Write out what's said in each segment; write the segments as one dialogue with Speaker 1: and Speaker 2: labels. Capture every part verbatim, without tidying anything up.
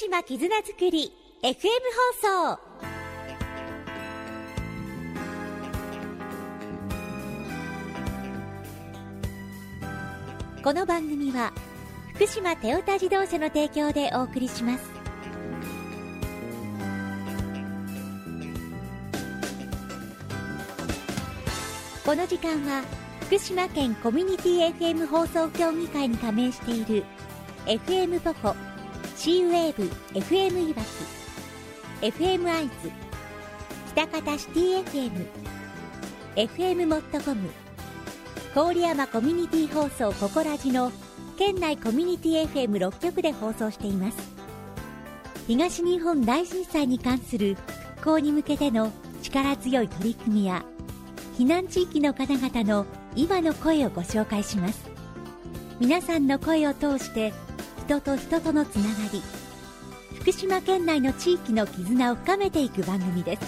Speaker 1: 島絆づくり エフエム 放送。この番組は福島トヨタ自動車の提供でお送りします。この時間は福島県コミュニティ エフエム 放送協議会に加盟している エフエム ポコ、C ウェーブ エフエム いわき、エフエム アイズ、北方シティ エフエム、エフエム モットコム、郡山コミュニティ放送ココラジの県内コミュニティ エフエムろっ 局で放送しています。東日本大震災に関する復興に向けての力強い取り組みや避難地域の方々の今の声をご紹介します。皆さんの声を通して人と人とのつながり、福島県内の地域の絆を深めていく番組です。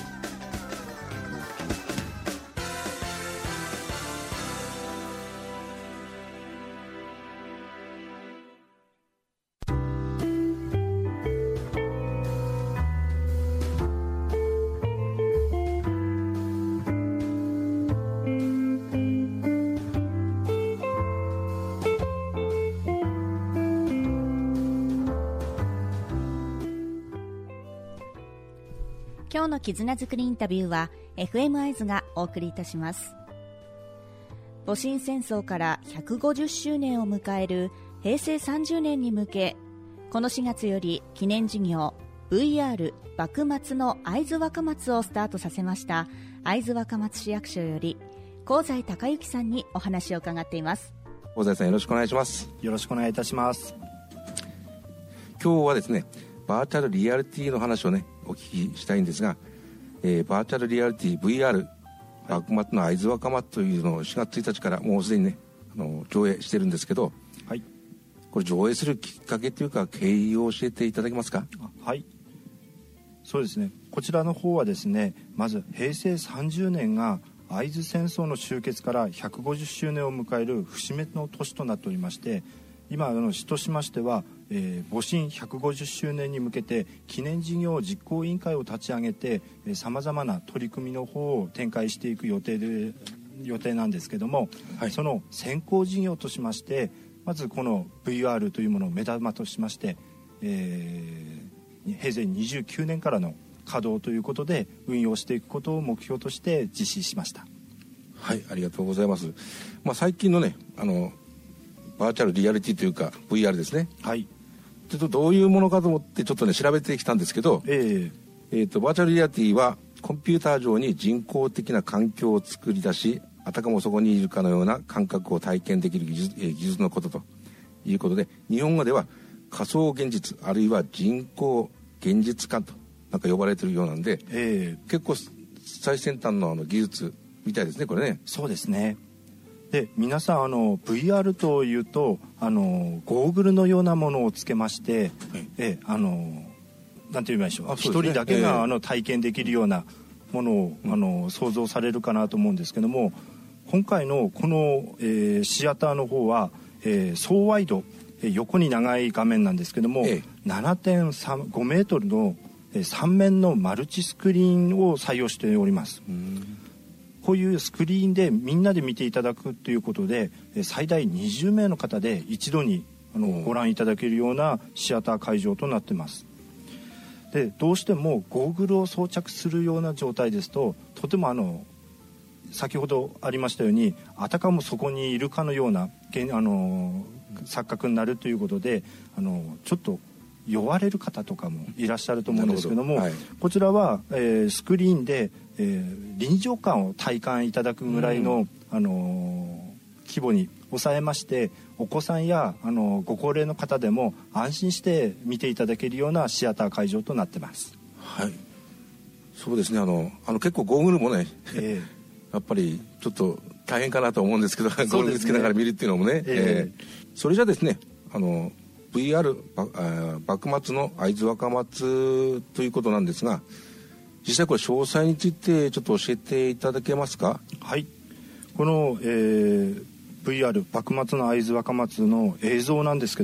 Speaker 2: 今日の絆づくりインタビューは エフエム アイズがお送りいたします。戊辰戦争からひゃくごじゅっしゅうねんを迎えるへいせいさんじゅうねんに向け、このしがつより記念事業 ブイアール 幕末の会津若松をスタートさせました会津若松市役所より香西隆之さんにお話を伺っています。
Speaker 3: 香西さん、よろしくお願いします。
Speaker 4: よろしくお願いいたします。
Speaker 3: 今日はですね、バーチャルリアリティの話をねお聞きしたいんですが、えー、バーチャルリアリティ ブイアール 幕末の会津若松というのをしがつついたちからもうすでにねあの上映してるんですけど、はい、これ上映するきっかけというか経緯を教えていただけますか？
Speaker 4: はい、そうですね、こちらの方はですね、まずへいせいさんじゅうねんが会津戦争の終結からひゃくごじゅっしゅうねんを迎える節目の年となっておりまして、今の市としましては、えー、戊辰ひゃくごじゅっしゅうねんに向けて記念事業実行委員会を立ち上げてさまざまな取り組みの方を展開していく予定で予定なんですけども、はい、その先行事業としましてまずこの ブイアール というものを目玉としまして、えー、へいせいにじゅうきゅうねんからの稼働ということで運用していくことを目標として実施しました。
Speaker 3: はい、ありがとうございます。まあ、最近のねあのバーチャルリアリティというか ブイアール ですね、はい、ちょっとどういうものかと思ってちょっとね調べてきたんですけど、えーえー、とバーチャルリアリティはコンピューター上に人工的な環境を作り出し、あたかもそこにいるかのような感覚を体験できる技術、えー、技術のことということで、日本語では仮想現実あるいは人工現実感となんか呼ばれているようなんで、えー、結構最先端 の, あの技術みたいですね、これね。
Speaker 4: そうですね。で皆さんあの ブイアール というとあのゴーグルのようなものをつけまして、はい、えあのなんて言いましょう、一、ね、人だけが、えー、あの体験できるようなものを、うん、あの想像されるかなと思うんですけども、今回のこの、えー、シアターの方は、えー、総ワイド、えー、横に長い画面なんですけども、えー、ななてんごメートルの、えー、さん面のマルチスクリーンを採用しております。うん、こういうスクリーンでみんなで見ていただくということで最大にじゅうめいの方で一度にあのご覧いただけるようなシアター会場となっています。でどうしてもゴーグルを装着するような状態ですととてもあの先ほどありましたようにあたかもそこにいるかのようなあの錯覚になるということであのちょっと酔われる方とかもいらっしゃると思うんですけども、はい、こちらは、えー、スクリーンで、えー、臨場感を体感いただくぐらいの、うん、あのー、規模に抑えまして、お子さんや、あのー、ご高齢の方でも安心して見ていただけるようなシアター会場となってます。
Speaker 3: はい、そうですね、あのあの結構ゴーグルもね、えー、やっぱりちょっと大変かなと思うんですけど、ゴーグルつけながら見るっていうのもね、えーえー、それじゃですね、あのブイアール 幕末の会津若松ということなんですが、実際これ詳細についてちょっと教えていただけますか？
Speaker 4: はい、この、えー、ブイアール 幕末の会津若松の映像なんですけども、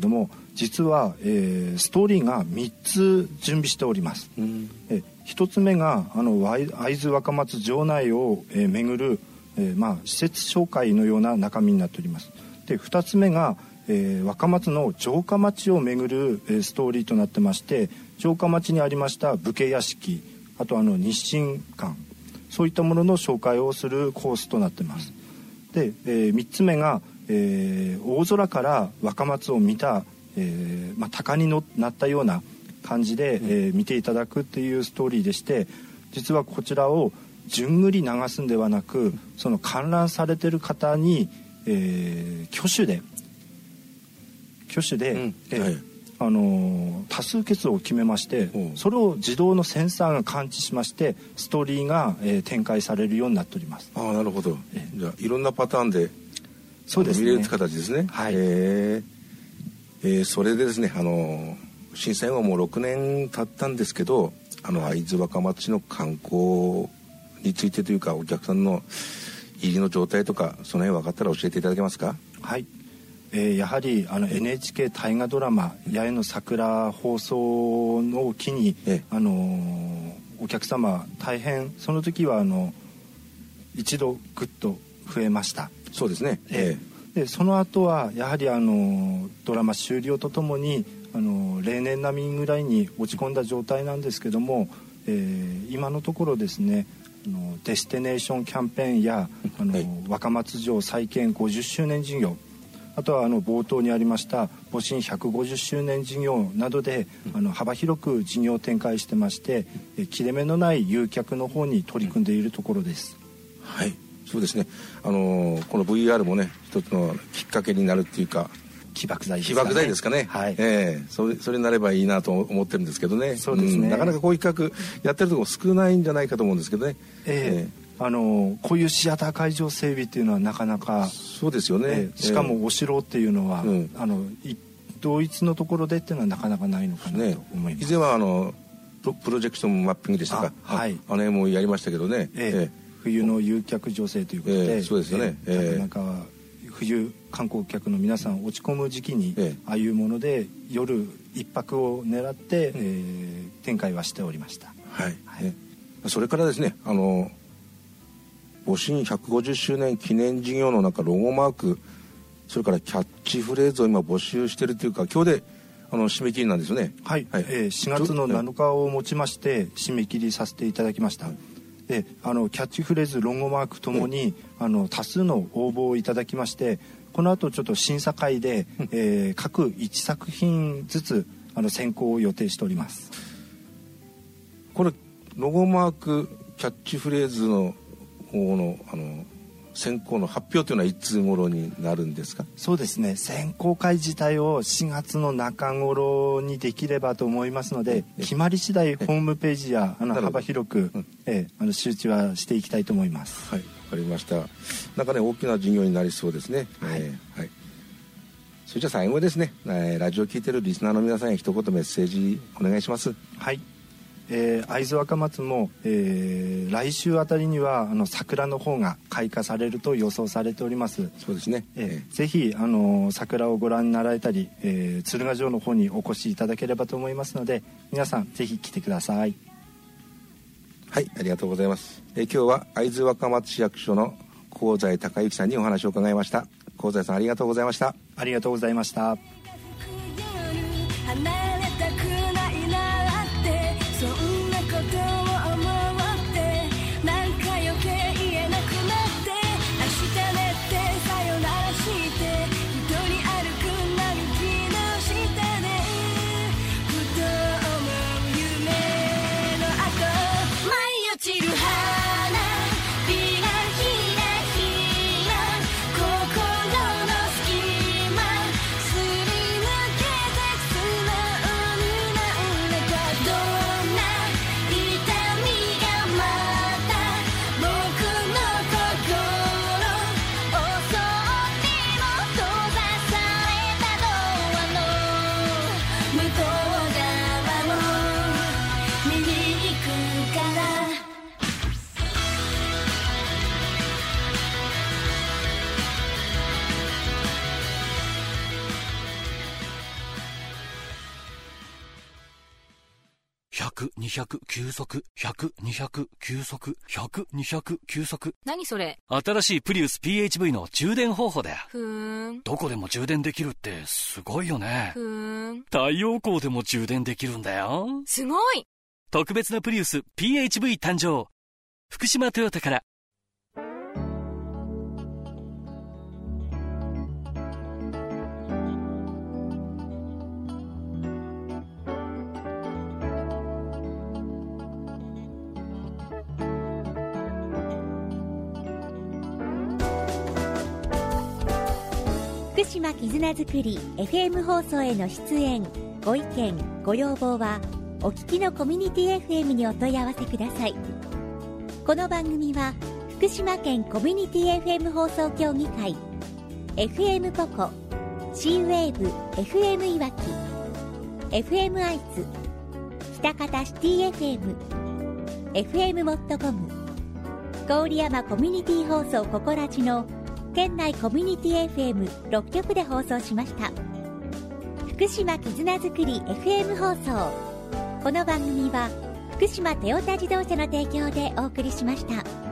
Speaker 4: 実は、えー、ストーリーがみっつ準備しております、うん、えひとつめがあの会津若松城内を、えー、巡る、えーまあ、施設紹介のような中身になっております。でふたつめが、えー、若松の城下町を巡る、えー、ストーリーとなってまして、城下町にありました武家屋敷、あとあの日清館、そういったものの紹介をするコースとなっています。で、えー、みっつめが、えー、大空から若松を見た、えーまあ、鷹にのなったような感じで、えー、見ていただくっていうストーリーでして、実はこちらを順繰り流すんではなく、その観覧されてる方に、えー、挙手で挙手で、うんえーはいあのー、多数決を決めまして、それを自動のセンサーが感知しまして、ストーリーが、えー、展開されるようになっております。
Speaker 3: ああ、なるほど。えー、じゃあいろんなパターンで
Speaker 4: そうですね、
Speaker 3: 見れる形ですね。はい。えーえー、それでですね、あのー、震災後もうろくねん経ったんですけど、あの会津若松の観光についてというか、お客さんの入りの状態とか、その辺分かったら教えていただけますか。
Speaker 4: はい。えー、やはりあの エヌエイチケー 大河ドラマ「八重の桜」放送の機に、ええあのー、お客様大変その時はあの一度ぐっと増えました。
Speaker 3: そうですね、
Speaker 4: ええ、でその後はやはりあのドラマ終了とともにあの例年並みぐらいに落ち込んだ状態なんですけども、えー、今のところですね、あのデスティネーションキャンペーンやあの、はい、若松城再建ごじゅっしゅうねん事業、あとはあの冒頭にありました戊辰ひゃくごじゅっしゅうねん事業などであの幅広く事業を展開してまして、切れ目のない誘客の方に取り組んでいるところです。
Speaker 3: はい、そうですね、あのー、この ブイアール もね一つのきっかけになるっていうか、
Speaker 4: 起爆剤ですかね。
Speaker 3: 起爆剤ですかね。はい。えー、それそれになればいいなと思ってるんですけどね。
Speaker 4: そうですね。うん、
Speaker 3: なかなかこういう企画やってるところ少ないんじゃないかと思うんですけどね。
Speaker 4: えー、えーあのこういうシアター会場整備っていうのはなかなか
Speaker 3: そうですよね、
Speaker 4: えー、しかもお城っていうのは、えー、あの同一のところでっていうのはなかなかないのかなと思います、ね、
Speaker 3: 以前はあのプロジェクションマッピングでしたか、
Speaker 4: あ、はい、
Speaker 3: あの辺もやりましたけどね、
Speaker 4: えーえー、冬の誘客助成ということで、
Speaker 3: えー、そうですよね、
Speaker 4: えー、なかなか冬観光客の皆さん落ち込む時期に、えー、ああいうもので夜一泊を狙って、えー、展開はしておりました。
Speaker 3: はい、はい、それからですね、あの戊辰ひゃくごじゅっしゅうねん記念事業の中ロゴマーク、それからキャッチフレーズを今募集しているというか、今日であの締め切りなんですよね。
Speaker 4: はい、はい、えー、しがつのなのかをもちまして締め切りさせていただきました。であのキャッチフレーズロゴマークともに、あの多数の応募をいただきまして、この後ちょっと審査会で、えー、各いちさく品ずつあの選考を予定しております。
Speaker 3: これロゴマークキャッチフレーズの方のあの選考の発表というのはいつ頃になるんですか。
Speaker 4: そうですね、選考会自体をしがつの中頃にできればと思いますので、決まり次第ホームページやあの幅広く、うん、えあの周知はしていきたいと思います。
Speaker 3: はい、わかりました。なんかね大きな事業になりそうですね。はい、えーはい、それじゃあ最後ですね、えー、ラジオを聞いているリスナーの皆さんへ一言メッセージお願いします。
Speaker 4: はい、えー、会津若松も、えー、来週あたりにはあの桜の方が開花されると予想されております。
Speaker 3: そうですね、
Speaker 4: えー、ぜひあの桜をご覧になられたり、えー、鶴ヶ城の方にお越しいただければと思いますので、皆さんぜひ来てください。
Speaker 3: はい、ありがとうございます。えー、今日は会津若松市役所の香西隆之さんにお話を伺いました。香西さん、ありがとうございました。
Speaker 4: ありがとうございました。
Speaker 5: 心の隙間すりひゃく、にひゃく、急速、ひゃく、にひゃく、急速、ひゃく、にひゃく、急速。
Speaker 6: 何それ？
Speaker 5: 新しいプリウス ピーエイチブイ の充電方法だよ。
Speaker 6: ふーん。
Speaker 5: どこでも充電できるってすごいよね。
Speaker 6: ふーん。
Speaker 5: 太陽光でも充電できるんだよ。
Speaker 6: すごい。
Speaker 5: 特別なプリウス ピーエイチブイ 誕生。福島トヨタから。
Speaker 1: 福島絆づくり エフエム 放送への出演ご意見ご要望はお聞きのコミュニティ エフエム にお問い合わせください。この番組は福島県コミュニティ エフエム 放送協議会 エフエム ポコ C ウェーブ エフエム いわき エフエム アイズ喜多方シティ エフエム エフエム モットコム郡山コミュニティ放送ココラジの県内コミュニティ エフエムろっきょくで放送しました。福島絆づくり エフエム 放送。この番組は福島トヨタ自動車の提供でお送りしました。